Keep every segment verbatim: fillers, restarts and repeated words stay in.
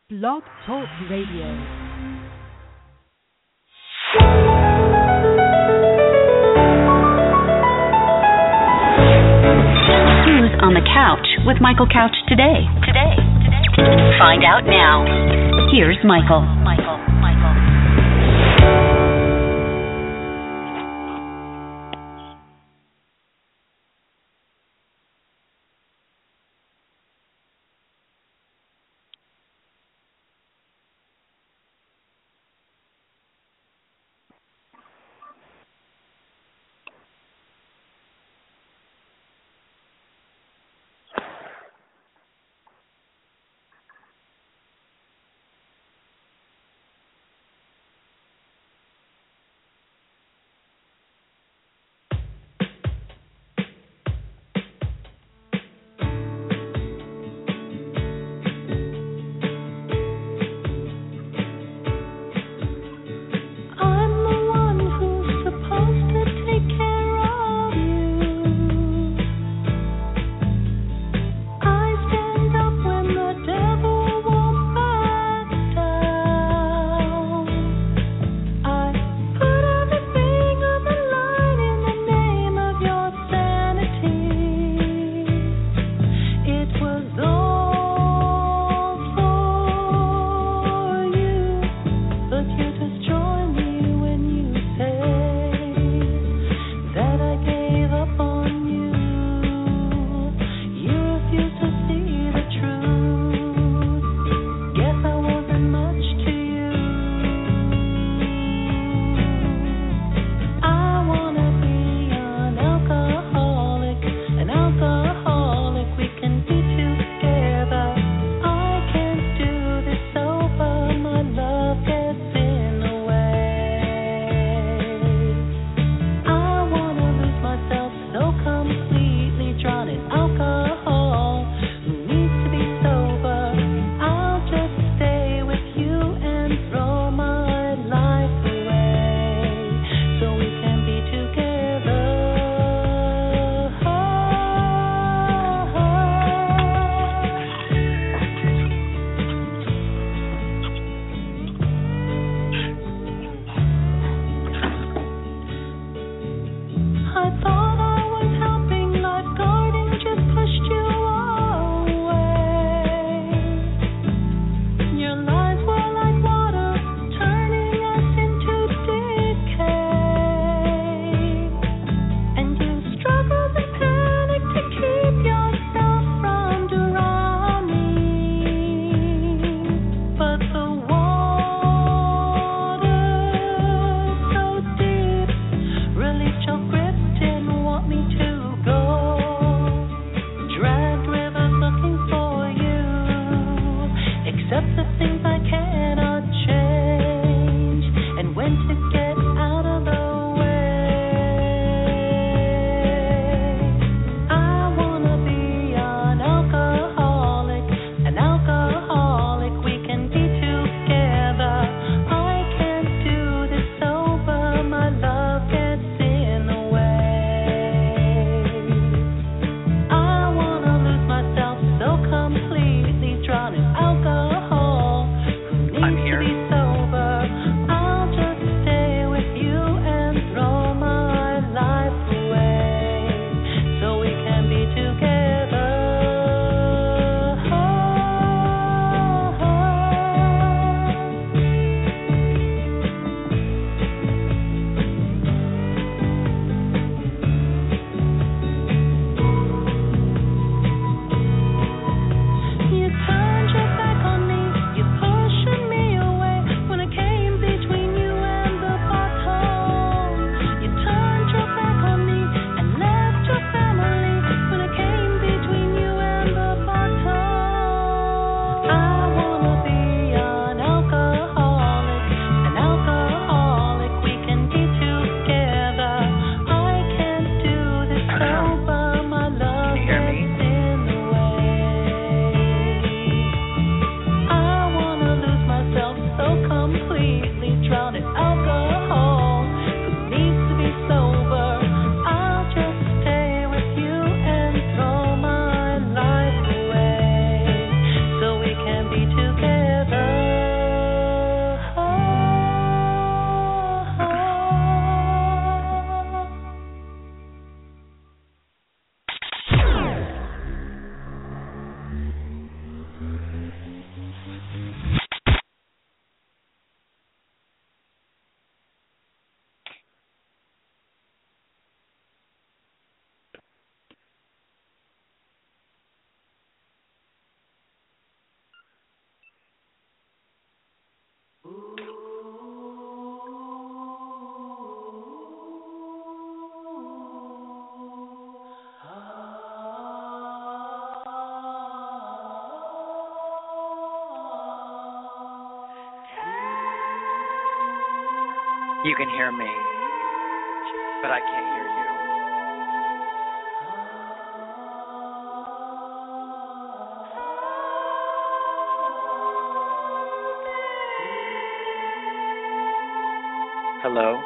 Blog Talk Radio. Who's on the Couch with Michael Couch today? Today. Today. Find out now. Here's Michael. Michael. Michael. You can hear me, but I can't hear you. Hello?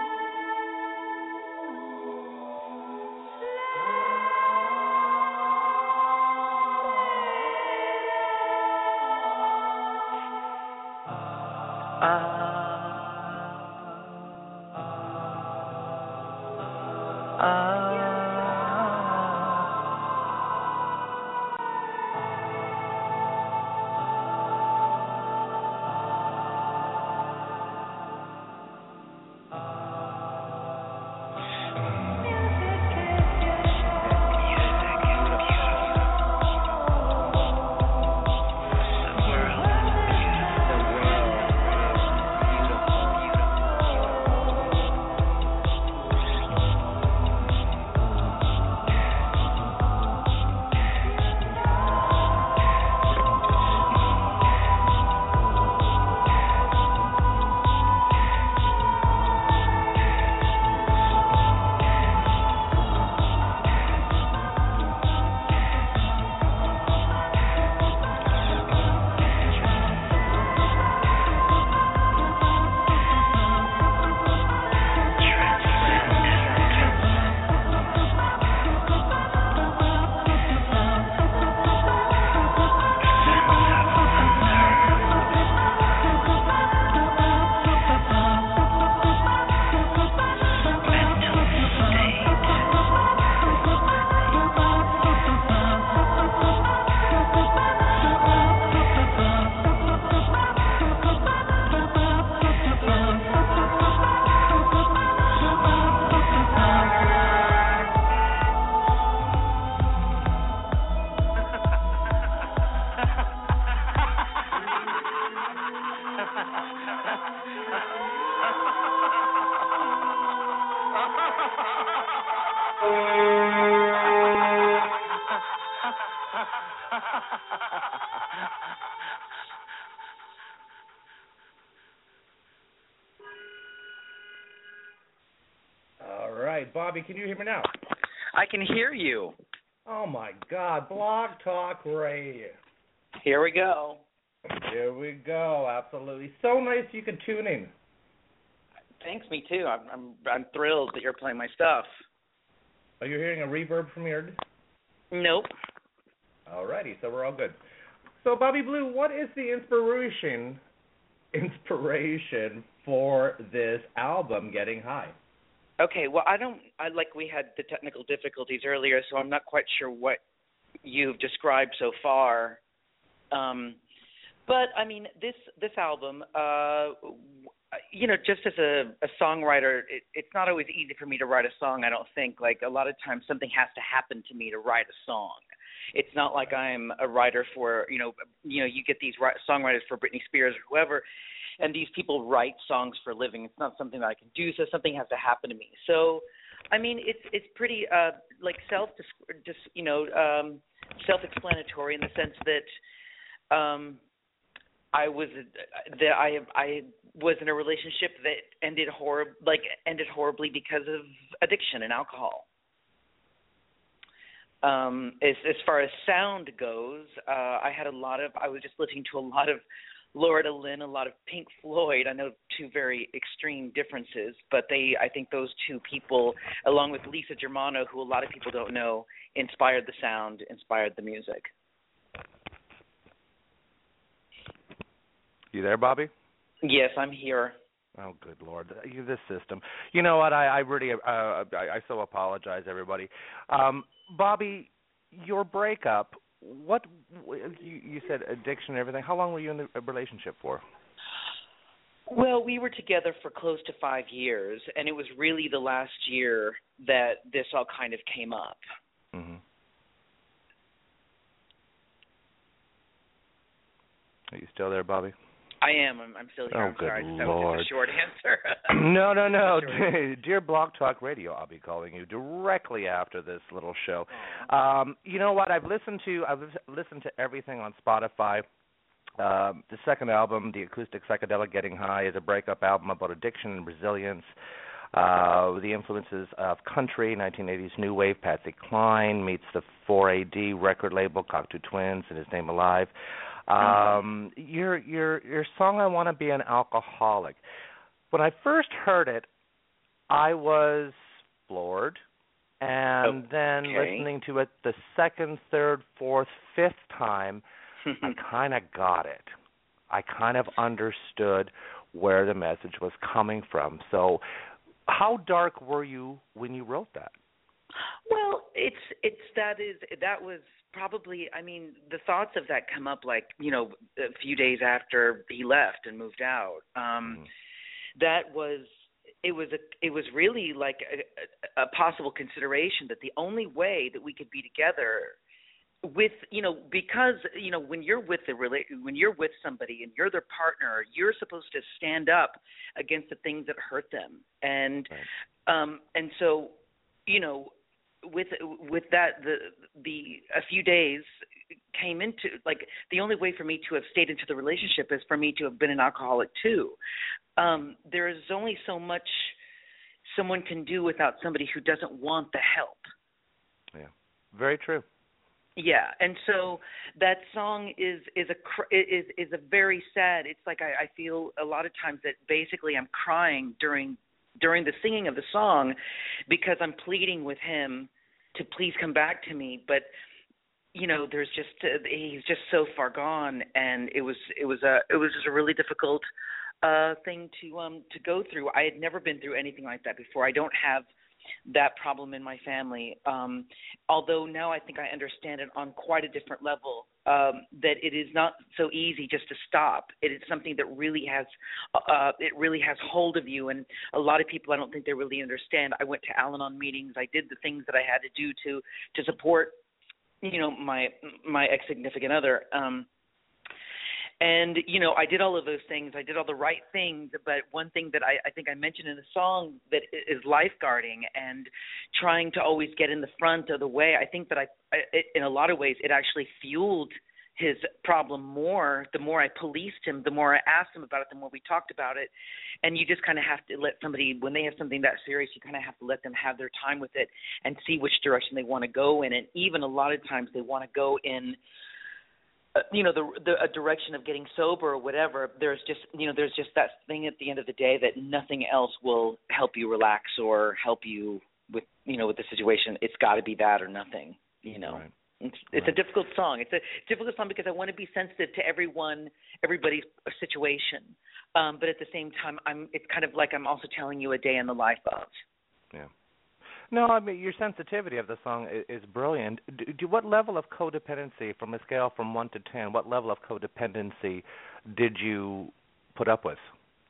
All right, Bobby, can you hear me now? I can hear you. Oh, my God, Blog Talk Radio. Here we go. Here we go, absolutely. So nice you can tune in. Thanks, me too. I'm I'm, I'm thrilled that you're playing my stuff. Are you hearing a reverb from your end? Nope. All righty, so we're all good. So, Bobby Blue, what is the inspiration inspiration for this album, Getting High? Okay, well, I don't, I like we had the technical difficulties earlier, so I'm not quite sure what you've described so far. Um, but, I mean, this this album, uh, you know, just as a, a songwriter, it, it's not always easy for me to write a song, I don't think. Like, a lot of times something has to happen to me to write a song. It's not like I'm a writer for, you know, you know, you get these songwriters for Britney Spears or whoever, and these people write songs for a living. It's not something that I can do, so something has to happen to me. So, I mean, it's it's pretty uh, like self, just you know, um, self-explanatory in the sense that um, I was that I I was in a relationship that ended horrib like ended horribly because of addiction and alcohol. Um, as as far as sound goes, uh, I had a lot of I was just listening to a lot of Loretta Lynn, a lot of Pink Floyd. I know two very extreme differences, but they, I think those two people, along with Lisa Germano, who a lot of people don't know, inspired the sound, inspired the music. You there, Bobby? Yes, I'm here. Oh, good Lord. You, this system. You know what? I, I really, uh, I, I so apologize, everybody. Um, Bobby, your breakup, what, you, you said addiction and everything. How long were you in the relationship for? Well, we were together for close to five years, and it was really the last year that this all kind of came up. Mm-hmm. Are you still there, Bobby? I am. I'm, I'm still here. Oh, I'm good sorry. That Lord. was just a short answer. no, no, no. Dear Blog Talk Radio, I'll be calling you directly after this little show. Um, you know what? I've listened to I've listened to everything on Spotify. Uh, the second album, the acoustic psychedelic Getting High, is a breakup album about addiction and resilience. Uh, the influences of country, nineteen eighties new wave, Patsy Cline meets the four A D record label, Cocteau Twins, and His Name Alive. Um, your your your song, I Want to Be an Alcoholic. When I first heard it, I was floored, and okay. then listening to it the second, third, fourth, fifth time, I kind of got it. I kind of understood where the message was coming from. So, how dark were you when you wrote that? Well, it's it's that is that was probably, I mean, the thoughts of that come up like, you know, a few days after he left and moved out. Um, mm. That was it was a it was really like a, a possible consideration that the only way that we could be together with, you know, because, you know, when you're with the when you're with somebody and you're their partner, you're supposed to stand up against the things that hurt them. And right. um and so, you know, with with that the the a few days came into, like, the only way for me to have stayed into the relationship is for me to have been an alcoholic too. Um, there is only so much someone can do without somebody who doesn't want the help. Yeah, very true. Yeah, and so that song is is a is is a very sad. It's like I, I feel a lot of times that basically I'm crying during during the singing of the song because I'm pleading with him to please come back to me, but you know, there's just uh, he's just so far gone, and it was it was a it was just a really difficult uh, thing to um to go through. I had never been through anything like that before. I don't have that problem in my family. Um, although now I think I understand it on quite a different level, um, that it is not so easy just to stop. It is something that really has, uh, it really has hold of you. And a lot of people, I don't think they really understand. I went to Al-Anon meetings. I did the things that I had to do to, to support, you know, my, my ex-significant other. Um, And, you know, I did all of those things. I did all the right things. But one thing that I, I think I mentioned in the song that is lifeguarding and trying to always get in the front of the way, I think that I, I it, in a lot of ways, it actually fueled his problem more. The more I policed him, the more I asked him about it, the more we talked about it. And you just kind of have to let somebody, when they have something that serious, you kind of have to let them have their time with it and see which direction they want to go in. And even a lot of times they want to go in, you know, the, the a direction of getting sober or whatever. There's just, you know, there's just that thing at the end of the day that nothing else will help you relax or help you with, you know, with the situation. It's got to be that or nothing, you know. Right. It's, it's right. a difficult song. It's a difficult song because I want to be sensitive to everyone, everybody's situation. Um, but at the same time, I'm. It's kind of like I'm also telling you a day in the life of. Yeah. No, I mean, your sensitivity of the song is, is brilliant. Do, do what level of codependency, from a scale from one to ten, what level of codependency did you put up with?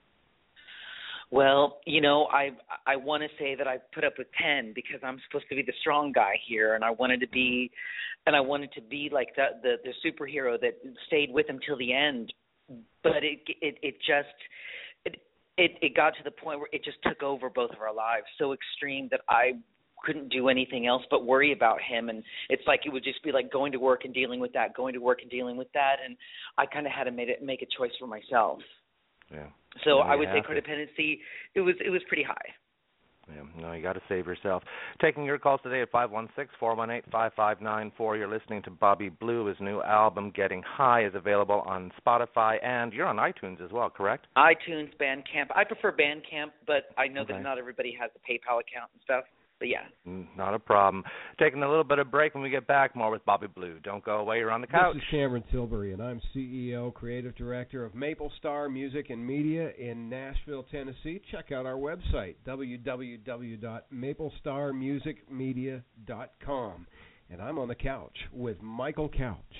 Well, you know, I I want to say that I put up with ten because I'm supposed to be the strong guy here, and I wanted to be, and I wanted to be like the the, the superhero that stayed with him till the end. But it it it just. It, It, it got to the point where it just took over both of our lives, so extreme that I couldn't do anything else but worry about him. And it's like it would just be like going to work and dealing with that, going to work and dealing with that. And I kind of had to make it, make a choice for myself. Yeah. So yeah, I would say to. codependency, it was it was pretty high. Yeah, no, you got to save yourself. Taking your calls today at five one six, four one eight, five five nine four. You're listening to Bobby Blue. His new album, Getting High, is available on Spotify, and you're on iTunes as well, correct? iTunes, Bandcamp. I prefer Bandcamp, but I know okay. that not everybody has a PayPal account and stuff. But yeah. Not a problem. Taking a little bit of break. When we get back, more with Bobby Blue. Don't go away. You're on the couch. This is Cameron Tilbury, and I'm C E O, Creative Director of Maple Star Music and Media in Nashville, Tennessee. Check out our website, w w w dot maple star music media dot com. And I'm on the couch with Michael Couch.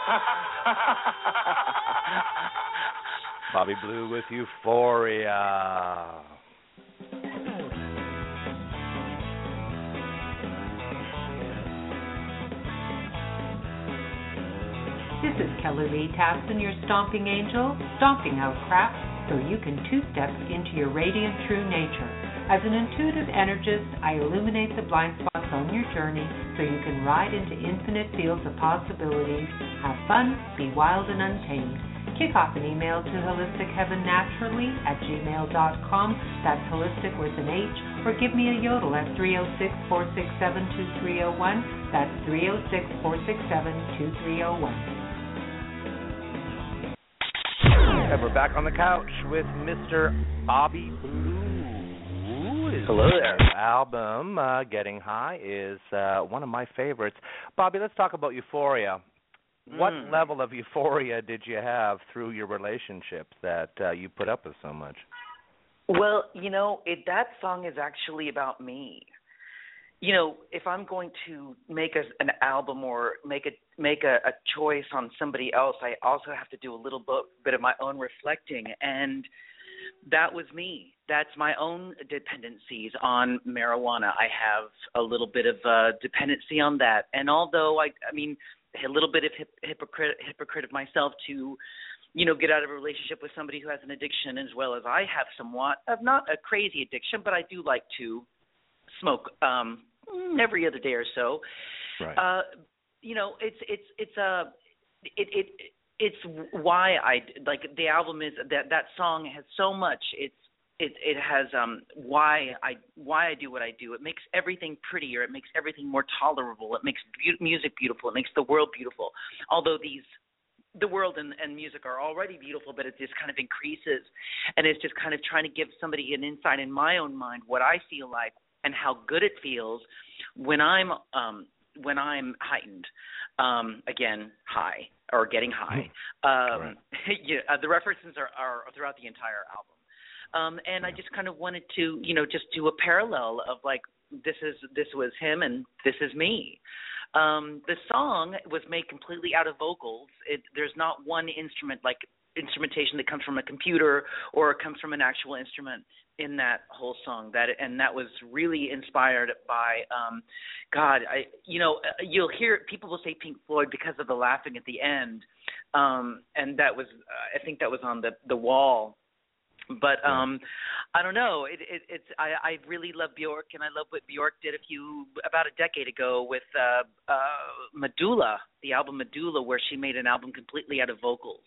Bobby Blue with Euphoria. This is Kelly Lee Tapson, your stomping angel, stomping out crap so you can two-step into your radiant true nature. As an intuitive energist, I illuminate the blind spots on your journey so you can ride into infinite fields of possibilities, have fun, be wild and untamed. Kick off an email to holisticheavennaturally at gmail dot com. That's holistic with an H. Or give me a yodel at three oh six, four six seven, two three oh one. That's three oh six, four six seven, two three oh one. And we're back on the couch with Mister Bobby Blue. His Hello there. album, uh, Getting High, is uh, one of my favorites. Bobby, let's talk about Euphoria. What Mm. level of euphoria did you have through your relationships that uh, you put up with so much? Well, you know, it, that song is actually about me. You know, if I'm going to make a, an album or make a make a, a choice on somebody else, I also have to do a little bit, bit of my own reflecting, and that was me. That's my own dependencies on marijuana. I have a little bit of uh, dependency on that, and although I, I mean. a little bit of hip, hypocrite, hypocrite of myself to, you know, get out of a relationship with somebody who has an addiction as well as I have somewhat of not a crazy addiction, but I do like to smoke um, every other day or so. Right. Uh, you know, it's it's it's a it it it's why I like the album is that that song has so much. It's It it has um why I why I do what I do. It makes everything prettier. It makes everything more tolerable. It makes be- music beautiful. It makes the world beautiful. Although these the world and, and music are already beautiful, but it just kind of increases, and it's just kind of trying to give somebody an insight in my own mind what I feel like and how good it feels when I'm um when I'm heightened. Um, again, high or getting high. Um, right. yeah, uh, the references are, are throughout the entire album. Um, and I just kind of wanted to, you know, just do a parallel of like this is this was him and this is me. Um, the song was made completely out of vocals. It, there's not one instrument like instrumentation that comes from a computer or it comes from an actual instrument in that whole song. That and that was really inspired by um, God. I you know you'll hear people will say Pink Floyd because of the laughing at the end, um, and that was uh, I think that was on the the wall. But um, I don't know. It, it, it's I, I really love Bjork, and I love what Bjork did a few about a decade ago with uh, uh, Medulla, the album Medulla, where she made an album completely out of vocals.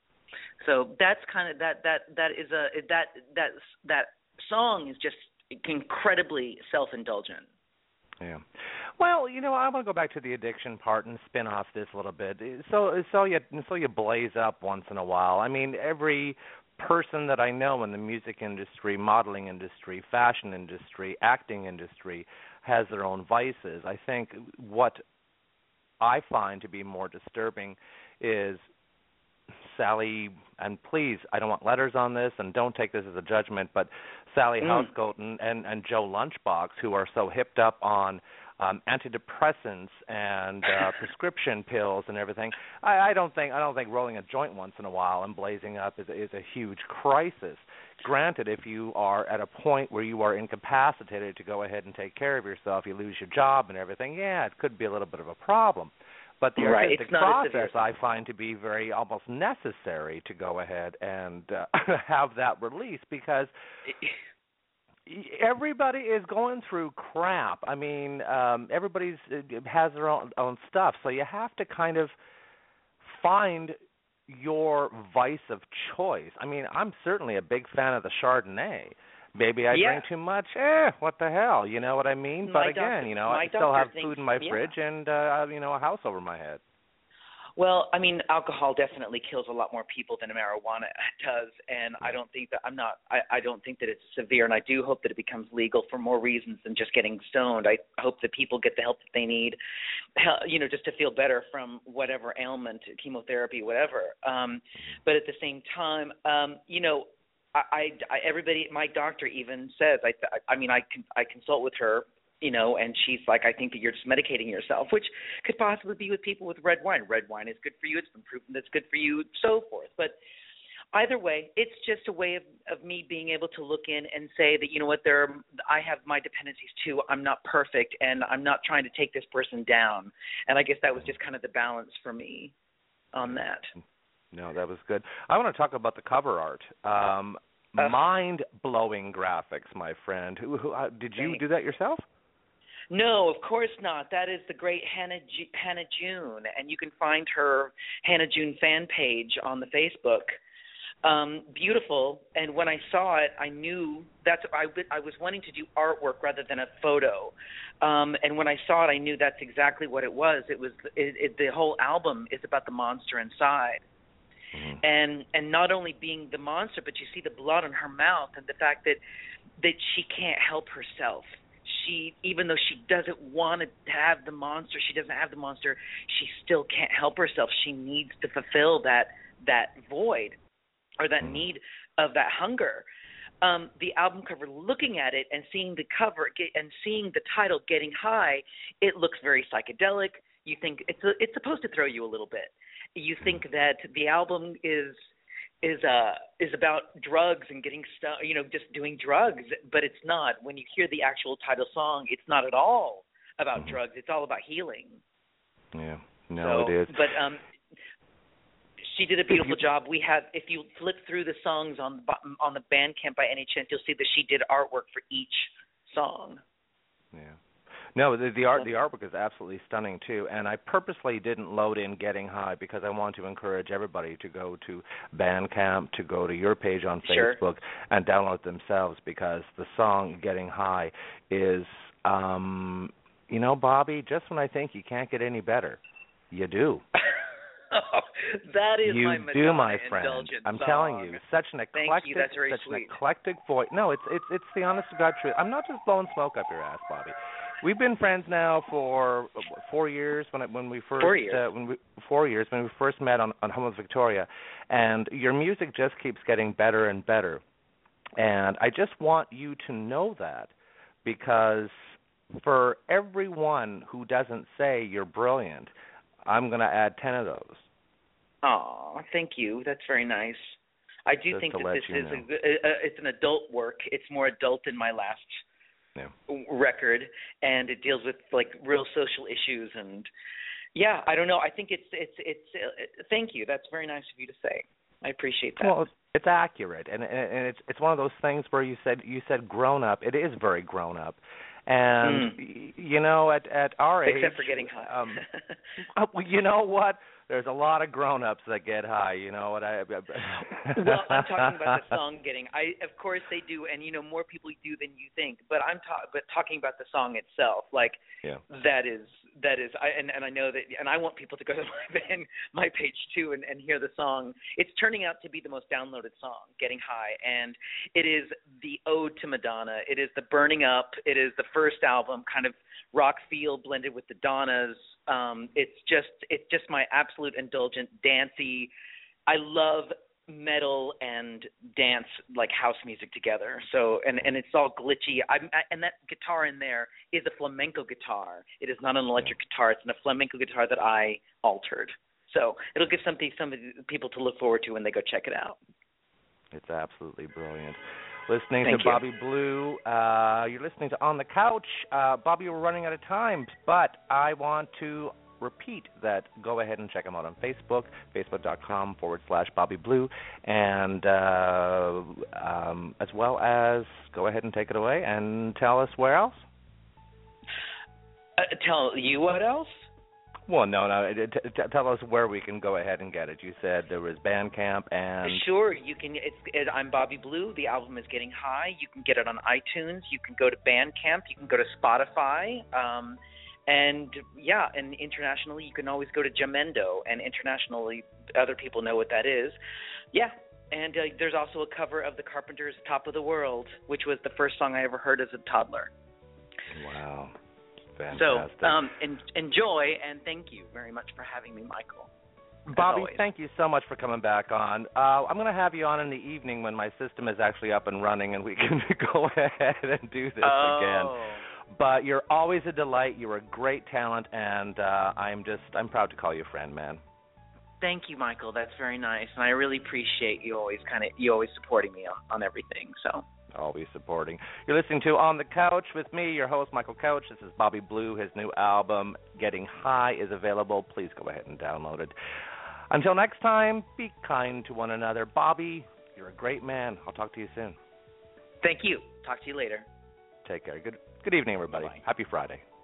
So that's kind of that that that is a that that that song is just incredibly self-indulgent. Yeah. Well, you know, I want to go back to the addiction part and spin off this a little bit. So so you so you blaze up once in a while. I mean, every person that I know in the music industry, modeling industry, fashion industry, acting industry has their own vices. I think what I find to be more disturbing is Sally, and please, I don't want letters on this and don't take this as a judgment, but Sally mm. Housecoat and, and, and Joe Lunchbox, who are so hipped up on Um, antidepressants and uh, prescription pills and everything. I, I don't think I don't think rolling a joint once in a while and blazing up is, is a huge crisis. Granted, if you are at a point where you are incapacitated to go ahead and take care of yourself, you lose your job and everything. Yeah, it could be a little bit of a problem. But the right. artistic process I find to be very almost necessary to go ahead and uh, have that release because. Everybody is going through crap. I mean, um, everybody's has their own, own stuff, so you have to kind of find your vice of choice. I mean, I'm certainly a big fan of the Chardonnay. Maybe I yeah. drink too much. Eh, what the hell? You know what I mean? My but doctor, again, you know, my I still have thinks, food in my yeah. fridge and uh, you know, a house over my head. Well, I mean, alcohol definitely kills a lot more people than marijuana does, and I don't think that I'm not. I, I don't think that it's severe, and I do hope that it becomes legal for more reasons than just getting stoned. I hope that people get the help that they need, you know, just to feel better from whatever ailment, chemotherapy, whatever. Um, but at the same time, um, you know, I, I, I everybody, my doctor even says, I, I mean, I, I consult with her you know, and she's like, I think that you're just medicating yourself, which could possibly be with people with red wine. Red wine is good for you. It's been proven that's good for you, so forth. But either way, it's just a way of, of me being able to look in and say that, you know what, there are, I have my dependencies too. I'm not perfect, and I'm not trying to take this person down. And I guess that was just kind of the balance for me on that. No, that was good. I want to talk about the cover art. Um, uh, mind-blowing graphics, my friend. Who, who uh, did you thanks. do that yourself? No, of course not. That is the great Hannah G- Hannah June, and you can find her Hannah June fan page on the Facebook. Um, beautiful, and when I saw it, I knew that's I, I was wanting to do artwork rather than a photo. Um, and when I saw it, I knew that's exactly what it was. It was it, it, the whole album is about the monster inside. Mm-hmm. And and not only being the monster, but you see the blood on her mouth and the fact that that she can't help herself. She, even though she doesn't want to have the monster, she doesn't have the monster, she still can't help herself. She needs to fulfill that that void or that need of that hunger. Um, the album cover, looking at it and seeing the cover get, and seeing the title, Getting High, it looks very psychedelic. You think it's a, it's supposed to throw you a little bit. You think that the album is is uh is about drugs and getting stuff, you know, just doing drugs, but it's not. When you hear the actual title song, it's not at all about mm-hmm. drugs. It's all about healing. Yeah, no, so, it is. But um, she did a beautiful job. We have, if you flip through the songs on on the Bandcamp by any chance, you'll see that she did artwork for each song. Yeah. No, the, the art the artwork is absolutely stunning too, and I purposely didn't load in Getting High because I want to encourage everybody to go to Bandcamp, to go to your page on sure. Facebook, and download it themselves, because the song Getting High is, um, you know, Bobby, just when I think you can't get any better, you do. Oh, that is you my Madonna do, my friend. indulgent I'm song. telling you, such an eclectic, Thank you. That's very such sweet. an eclectic voice. No, it's it's it's the honest to God truth. I'm not just blowing smoke up your ass, Bobby. We've been friends now for four years. When it, when we first four years. Uh, when we, four years when we first met on on Home of Victoria, and your music just keeps getting better and better. And I just want you to know that, because for everyone who doesn't say you're brilliant, I'm going to add ten of those. Oh, thank you. That's very nice. I do Just think that this is know. a, a, it's an adult work. It's more adult than my last yeah. record, and it deals with like real social issues. And yeah, I don't know. I think it's it's it's. Uh, thank you. That's very nice of you to say. I appreciate that. Well, it's accurate, and and it's it's one of those things where you said you said grown up. It is very grown up. And mm. you know, at at our except age, except for getting high. um, you know what? There's a lot of grown-ups that get high. You know what I? Well, I'm talking about the song getting. I of course they do, and you know more people do than you think. But I'm ta- but talking about the song itself, like yeah. that is that is. I and, and I know that, and I want people to go to my band, my page too, and, and hear the song. It's turning out to be the most downloaded song, Getting High, and it is the ode to Madonna. It is the burning up. It is the first album, kind of rock feel blended with the Donnas. Um, it's just it's just my absolute indulgent, dancey. I love metal and dance, like house music together. So and, and it's all glitchy. I'm, I, and that guitar in there is a flamenco guitar. It is not an electric guitar. It's a flamenco guitar that I altered. So it'll give something some people to look forward to when they go check it out. It's absolutely brilliant. Listening Thank to you. Bobby Blue. Uh, you're listening to On the Couch. Uh, Bobby, we're running out of time, but I want to repeat that. Go ahead and check him out on Facebook, facebook.com forward slash Bobby Blue, and uh, um, as well as go ahead and take it away and tell us where else. Uh, tell you what else? Well, no, no. T- t- tell us where we can go ahead and get it. You said there was Bandcamp and... Sure, you can. It's, it, I'm Bobby Blue. The album is Getting High. You can get it on iTunes. You can go to Bandcamp. You can go to Spotify. Um, and, yeah, and internationally, you can always go to Jamendo. And internationally, other people know what that is. Yeah, and uh, there's also a cover of the Carpenters' Top of the World, which was the first song I ever heard as a toddler. Wow. Fantastic. So um, en- enjoy, and thank you very much for having me, Michael. Bobby, thank you so much for coming back on. Uh, I'm going to have you on in the evening when my system is actually up and running and we can go ahead and do this oh. again. But you're always a delight. You're a great talent, and uh, I'm just I'm proud to call you a friend, man. Thank you, Michael. That's very nice, and I really appreciate you always kind of you always supporting me on, on everything. So always supporting. You're listening to On the Couch with me, your host Michael Couch. This is Bobby Blue. His new album, Getting High, is available. Please go ahead and download it. Until next time, be kind to one another. Bobby, you're a great man. I'll talk to you soon. Thank you. Talk to you later. Take care. Good good evening, everybody. Bye-bye. Happy Friday.